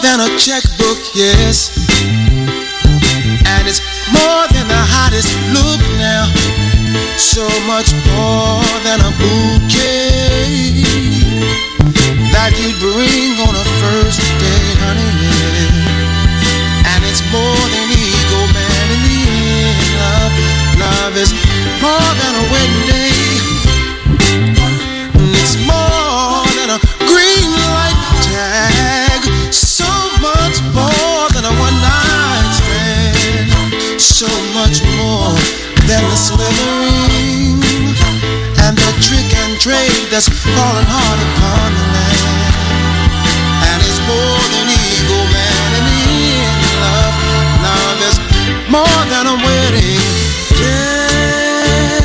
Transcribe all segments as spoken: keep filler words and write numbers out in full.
than a checkbook, yes. And it's more than the hottest look now. So much more than a bouquet that you bring on a first date, honey, yeah. And it's more than ego, man, in the end, love. Love is more than a wedding day. It's more than a green light tag. So much more than a one night stand. So much more than the slithering and the trick and trade that's falling hard upon the land. And it's more than ego, man, in the end, love. Love is more than a wedding day.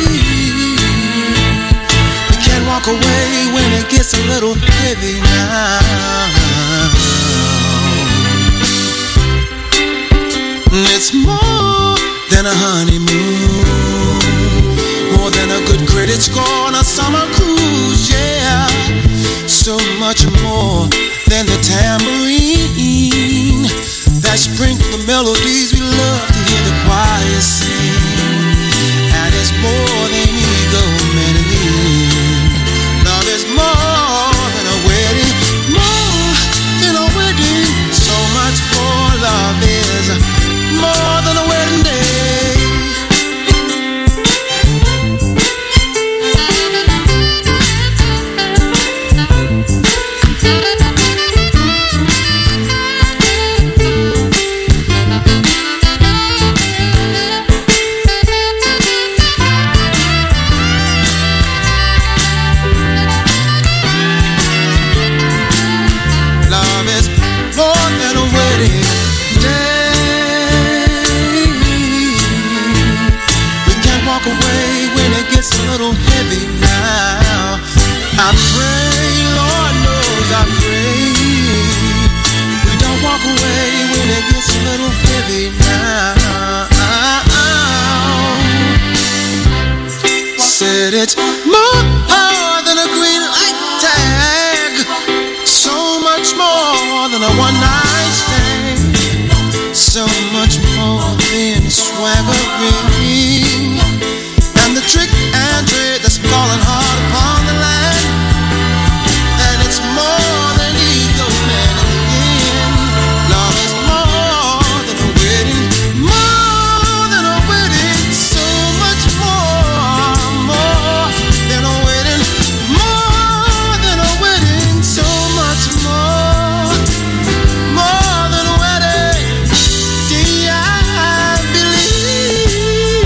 You can't walk away when it gets a little heavy now. It's more than a honeymoon, more than a good credit score on a summer cruise, yeah. So much more than the tambourine that sprinkle the melodies we love to hear the choir sing. And it's more than ego, man, in the end. Love is more than a wedding, more than a wedding. So much more love is more than a wedding day. It's a little heavy now. I pray, Lord knows I pray, we don't walk away when it gets a little heavy now. Said it's more than a green light tag, so much more than a one night stand, so much more than swaggering and the trick and trade that's falling hard upon the land. And it's more than ego, man, in the end. Love is more than a wedding, more than a wedding. So much more, more than a wedding, more than a wedding. So much more, more than a wedding. Do I believe?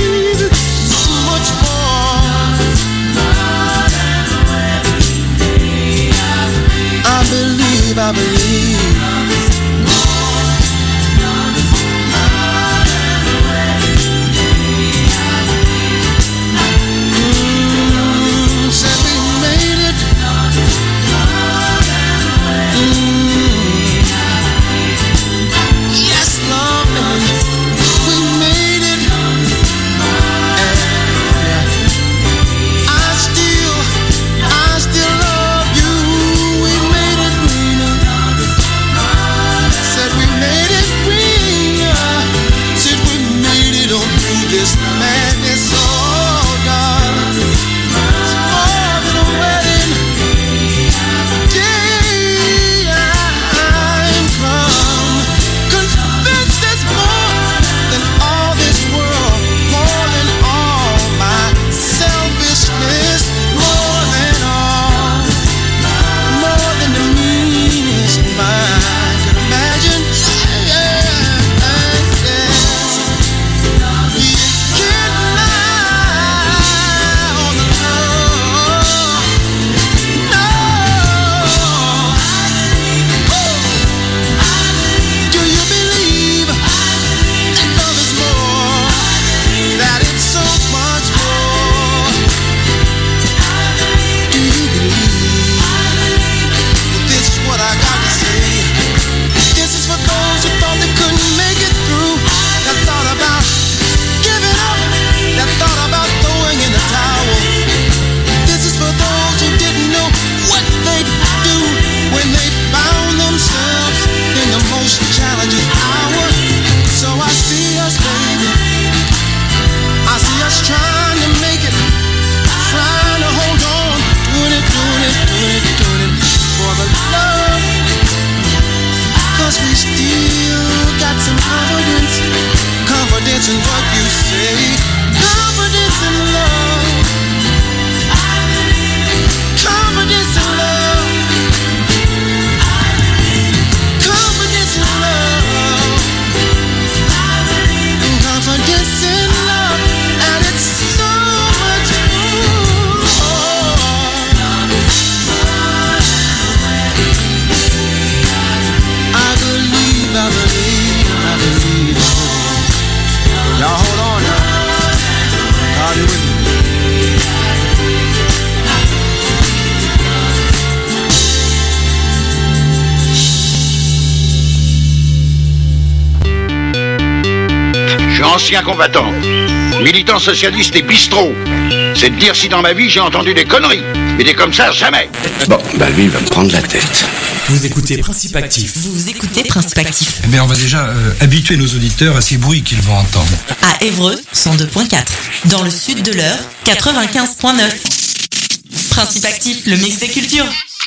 ancien combattant, militant socialiste et bistrot. C'est de dire si dans ma vie j'ai entendu des conneries. Mais des comme ça, jamais. Bon, bah lui, il va me prendre la tête. Vous écoutez Principe Actif. Vous écoutez Principe Actif. Eh bien, on va déjà euh, habituer nos auditeurs à ces bruits qu'ils vont entendre. À Évreux, cent deux virgule quatre. Dans le sud de l'Eure, quatre-vingt-quinze virgule neuf. Principe Actif, le mix des cultures.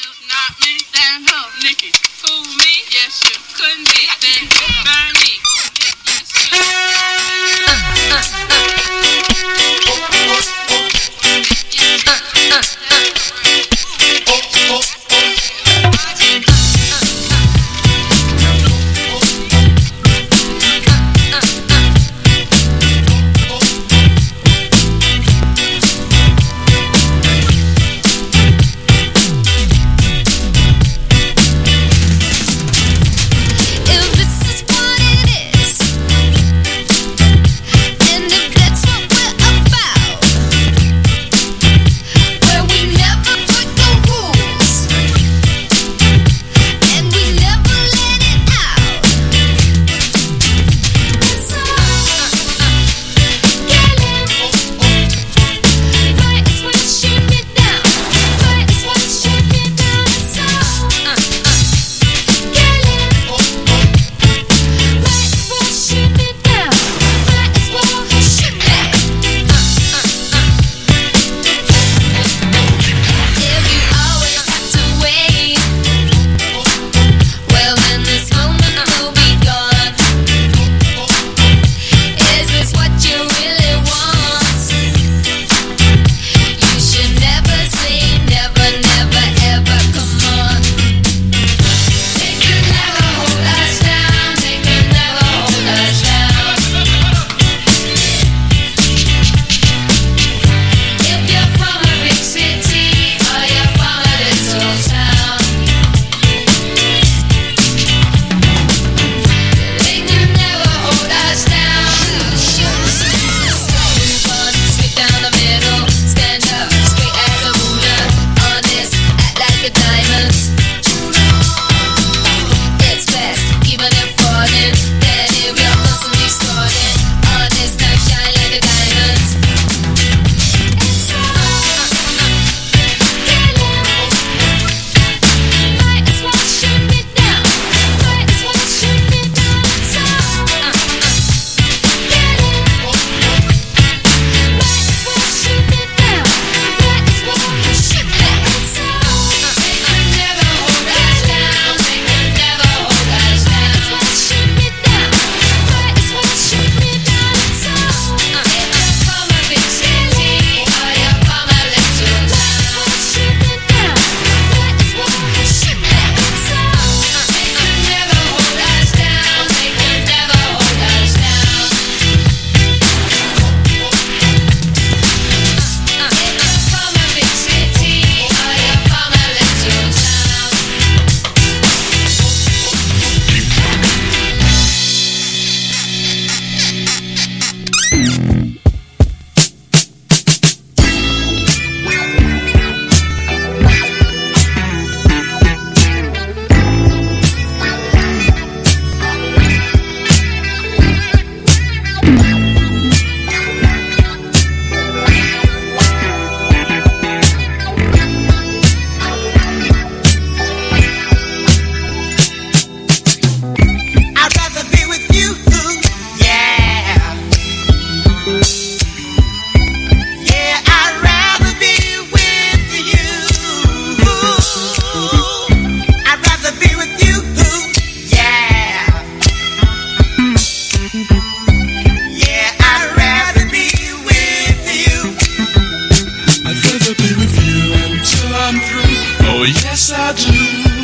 yes I do.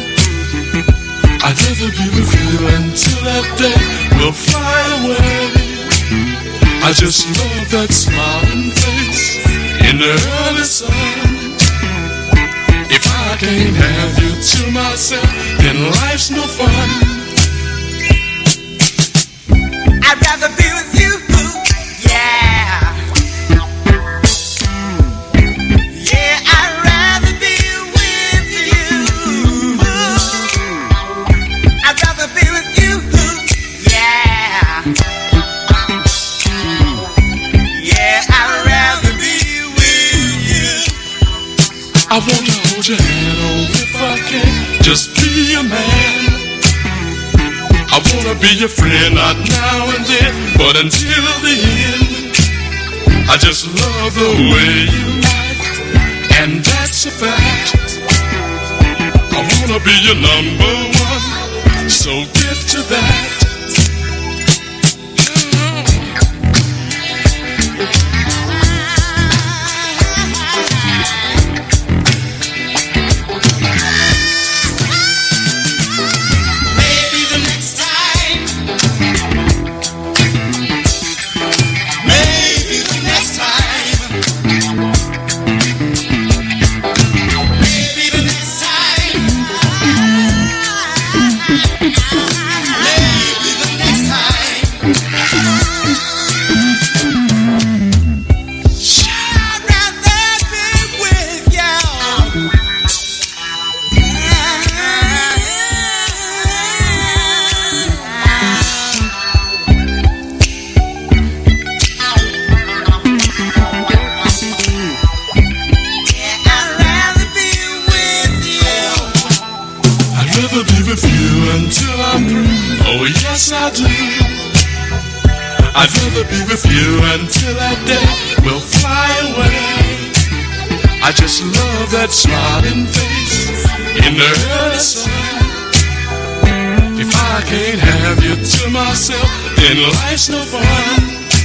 I'd rather be with you until that day will fly away. I just love that smiling face in the early sun. If I can't have you to myself, then life's no fun. I'd rather be with you, yeah. Yeah, I'd rather be with you. I'd rather be with you, yeah. I wanna hold your hand, oh, if I can, just be a man. I wanna be your friend, not now and then, but until the end. I just love the way you act, and that's a fact. I wanna be your number one, so get to that. I'd rather be with you until that day will fly away. I just love that smiling face in the early sun. If I can't have you to myself, then life's no fun.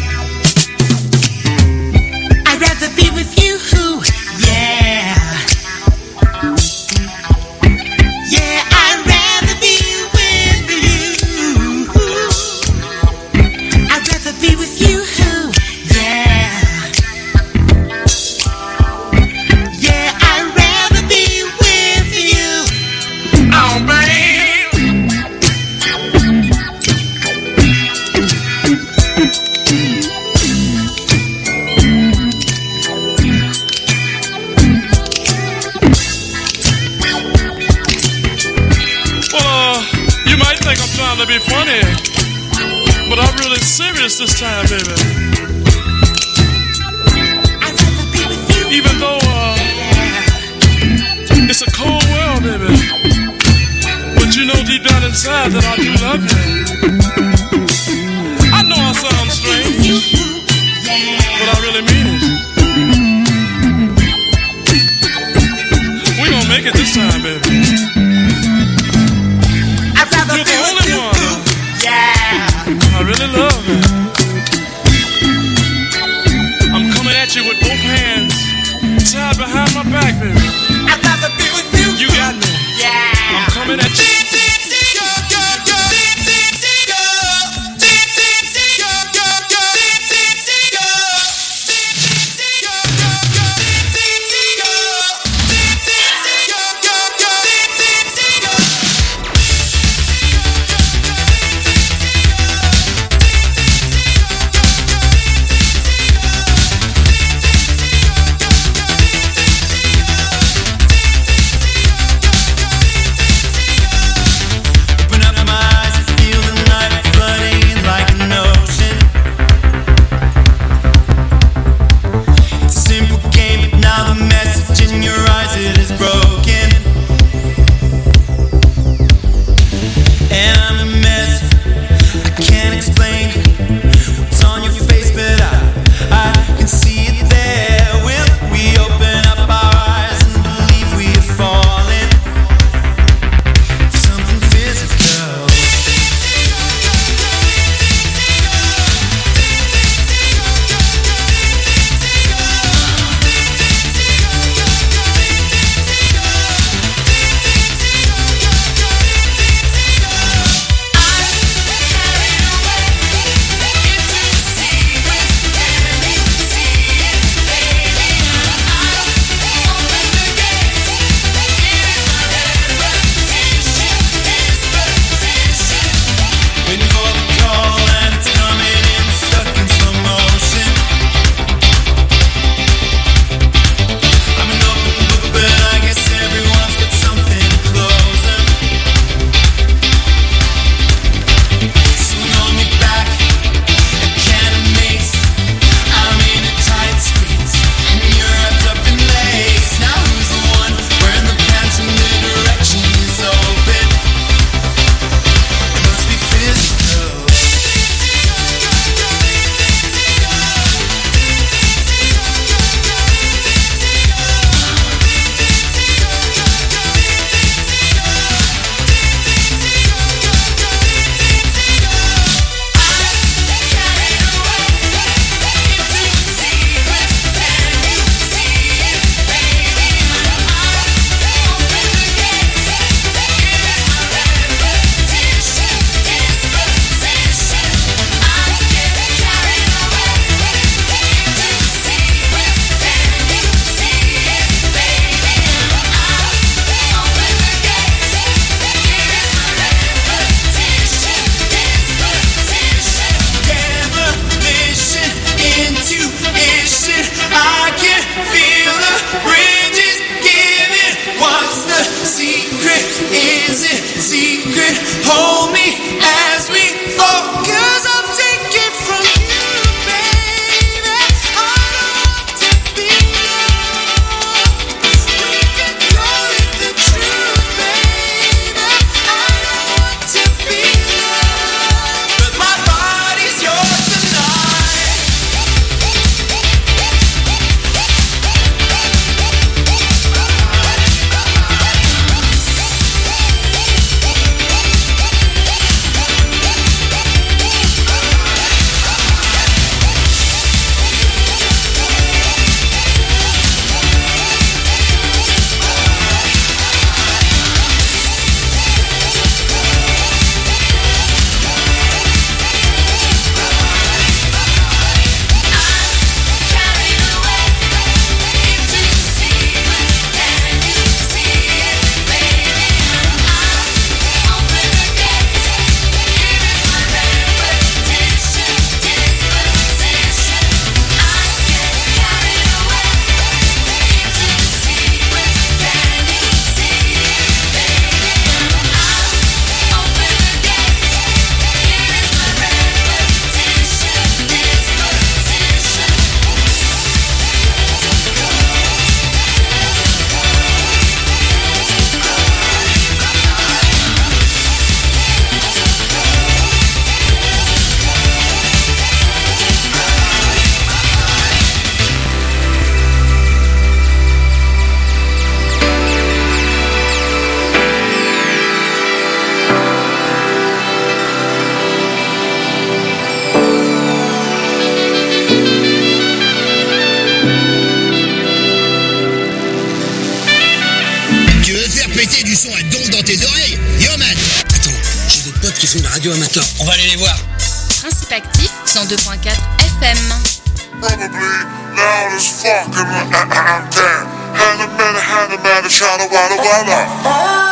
I'd rather be with you, yeah. Yeah, I'd rather be with you. I'd rather be with you, yeah. Yeah, I'd rather be with you. Oh, babe. To be funny, but I'm really serious this time, baby. Even though uh, it's a cold world, baby, but you know deep down inside that I do love you. I know I sound strange, but I really mean it. We gonna make it this time, baby. You're the only one, yeah. I really love you. I'm coming at you with both hands tied behind my back, baby. I'd rather be with you. You got me. Yeah. I'm coming at you. secret, is it secret? Hold me as we fall, 'cause I'll take it from you, baby. I don't want to be alone. We can call it the truth, baby. I don't want to be alone, but my body's yours tonight. Tu veux faire péter du son à donf dans tes oreilles? Yo man! Attends, j'ai des potes qui font de la radio amateur. On va aller les voir. Principe actif, cent deux virgule quatre F M. Probably loud as fuck and I'm damn. Hand a minute, hand a minute, trying to wada wada.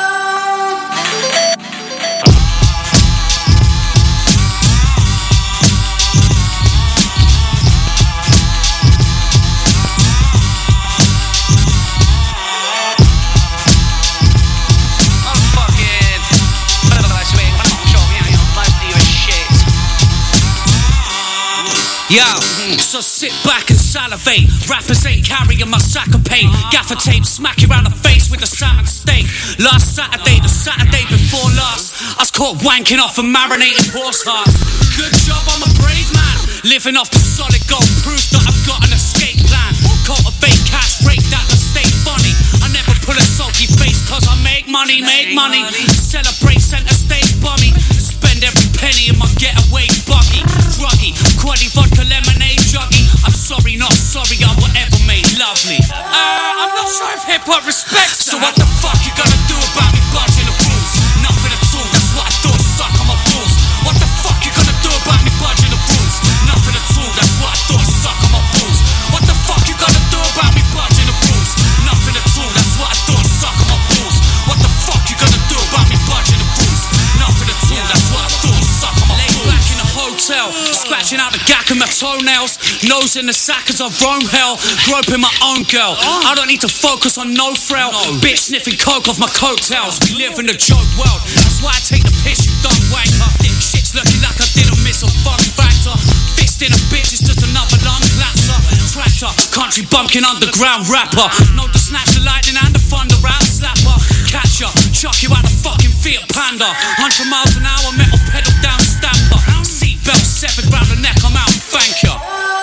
Yo, so sit back and salivate. Rappers ain't carrying my sack of pain. Gaffer tape smack you around the face with a salmon steak. Last Saturday, the Saturday before last, I was caught wanking off and marinating horse hearts. Good job, I'm a brave man. Living off the solid gold, proof that I've got an escape plan. Cultivate cash, break that and stay funny. I never pull a sulky face cause I make money, make money. Celebrate center stage bummy. Spend every penny in my getaway buggy. Druggy, quaddy vodka lemonade juggy. I'm sorry, not sorry, I whatever made lovely. Uh, I'm not sure if hip hop respects. So what the fuck you gonna do about me budging the rules? Nothing at all, that's what I thought, suck on my balls. What the fuck you gonna do about me budging the rules? Nothing at all, that's what I thought, suck on my balls. What the fuck you gonna do about me budging the rules? Nothing at all, that's what I thought, suck on my balls. What the fuck you gonna do about me budging the rules? Nothing at all, that's what I thought, suck on my balls. Laid back in a hotel, scratching out the gack of my toenails. Nose in the sack as I roam hell, groping my own girl. I don't need to focus on no frail bitch sniffing coke off my coattails. We live in a joke world, that's why I take the piss, you dumb wanker. Shit's looking like I didn't miss a fun factor. Fist in a bitch is just another lung clapser. Tractor, country bumpkin underground rapper. Know to snatch the lightning and the thunder out slapper. Catch ya, chuck you out the fucking Fiat Panda. Hundred miles an hour, metal pedal down stamper. Seatbelt severed round the neck, I'm out, thank ya.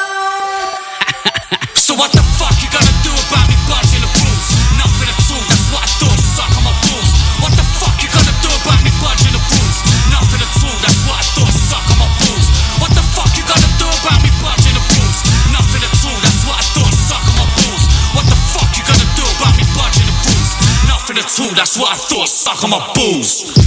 So what the fuck you gonna do about me budging the rules? Nothing at all, that's what I thought, suck on my balls. What the fuck you gonna do about me budging the rules? Nothing at all, that's what I thought, suck on my balls. What the fuck you gonna do about me budging the rules? Nothing at all, that's what I thought, suck on my balls. What the fuck you gonna do about me budging the rules? Nothing at all, that's what I thought, suck on my balls.